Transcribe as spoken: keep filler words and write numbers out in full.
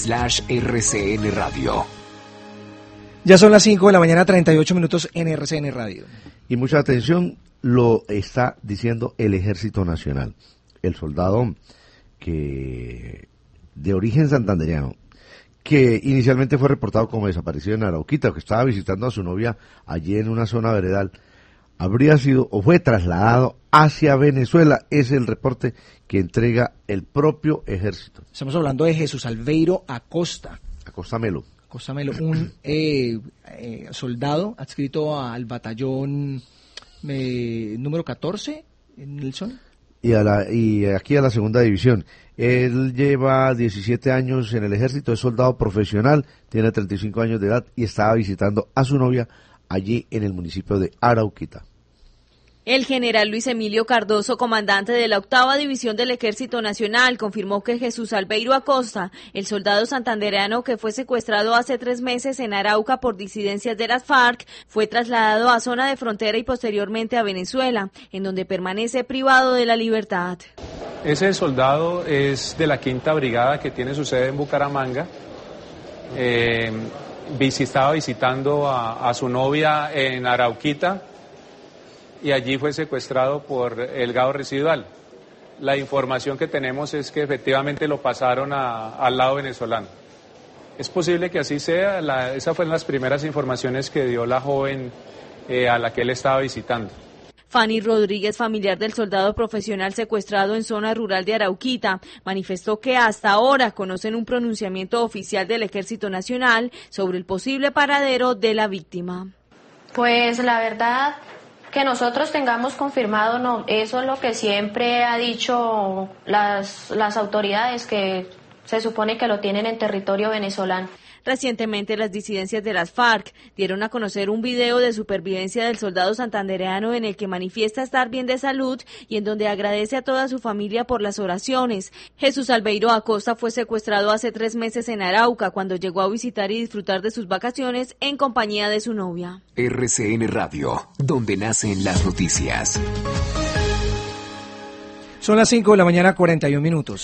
slash R C N Radio. Ya son las cinco de la mañana, treinta y ocho minutos en R C N Radio. Y mucha atención, lo está diciendo el Ejército Nacional. El soldado que de origen santandereano, que inicialmente fue reportado como desaparecido en Arauquita, que estaba visitando a su novia allí en una zona veredal, habría sido o fue trasladado hacia Venezuela. Es el reporte que entrega el propio ejército. Estamos hablando de Jesús Albeiro Acosta. Acosta Melo. Acosta Melo, un eh, eh, soldado adscrito al batallón eh, número catorce, Nelson. Y, a la, y aquí a la segunda división. Él lleva diecisiete años en el ejército, es soldado profesional, tiene treinta y cinco años de edad y estaba visitando a su novia allí en el municipio de Arauquita. El general Luis Emilio Cardoso, comandante de la octava división del Ejército Nacional, confirmó que Jesús Albeiro Acosta, el soldado santandereano que fue secuestrado hace tres meses en Arauca por disidencias de las FARC, fue trasladado a zona de frontera y posteriormente a Venezuela, en donde permanece privado de la libertad. Ese soldado es de la quinta brigada que tiene su sede en Bucaramanga. Eh, estaba visitando a, a su novia en Arauquita y allí fue secuestrado por el gado residual. La información que tenemos es que efectivamente lo pasaron a, al lado venezolano. Es posible que así sea, la, esas fueron las primeras informaciones que dio la joven eh, a la que él estaba visitando. Fanny Rodríguez, familiar del soldado profesional secuestrado en zona rural de Arauquita, manifestó que hasta ahora conocen un pronunciamiento oficial del Ejército Nacional sobre el posible paradero de la víctima. Pues la verdad, que nosotros tengamos confirmado, no, eso es lo que siempre ha dicho las, las autoridades, que se supone que lo tienen en territorio venezolano. Recientemente, las disidencias de las FARC dieron a conocer un video de supervivencia del soldado santandereano en el que manifiesta estar bien de salud y en donde agradece a toda su familia por las oraciones. Jesús Albeiro Acosta fue secuestrado hace tres meses en Arauca cuando llegó a visitar y disfrutar de sus vacaciones en compañía de su novia. R C N Radio, donde nacen las noticias. Son las cinco de la mañana, cuarenta y un minutos.